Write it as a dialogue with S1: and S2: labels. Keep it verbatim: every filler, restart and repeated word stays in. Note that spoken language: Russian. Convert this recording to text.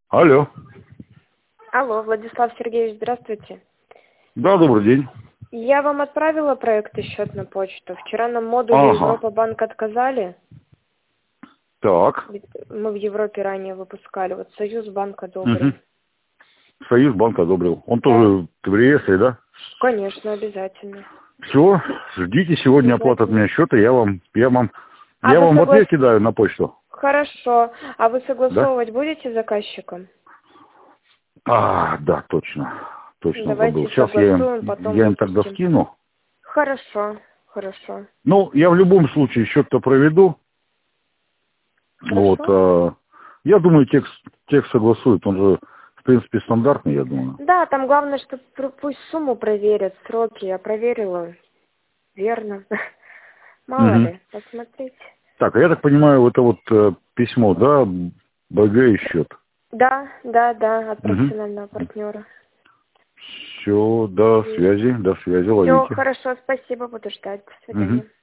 S1: Алло.
S2: Алло, Владислав Сергеевич, здравствуйте.
S1: Да, добрый день.
S2: Я вам отправила проект и счет на почту. Вчера нам модуль
S1: Ага.
S2: Европа Банк отказали.
S1: Так.
S2: Ведь мы в Европе ранее выпускали. Вот Союз Банк одобрил.
S1: Угу. Союз банк одобрил. Он
S2: Да.
S1: тоже в реестре, да?
S2: Конечно, обязательно.
S1: Все, ждите сегодня оплату от меня счета, я вам, я вам,
S2: А
S1: я
S2: вы
S1: вам в
S2: согла...
S1: ответ кидаю на почту.
S2: Хорошо. А вы
S1: Да?
S2: согласовывать будете с заказчиком?
S1: А, да, точно. Точно забыл.
S2: Давайте
S1: Сейчас я им,
S2: согласуем, потом
S1: я им тогда
S2: выпустим.
S1: скину.
S2: Хорошо, хорошо.
S1: Ну, я в любом случае счет-то проведу. Вот.
S2: Хорошо?
S1: А, я думаю, текст, текст согласует. Он же, в принципе, стандартный, я думаю.
S2: Да, там главное, что пр- пусть сумму проверят, сроки. Я проверила. Верно. Мало
S1: Угу.
S2: ли, посмотрите.
S1: Так, а я так понимаю, это вот э, письмо, да, БГ и счет.
S2: Да, да, да, от
S1: Угу.
S2: профессионального партнера.
S1: Все, до связи, до связи,
S2: Все,
S1: ловите.
S2: хорошо, спасибо, буду ждать. До
S1: Угу.
S2: свидания.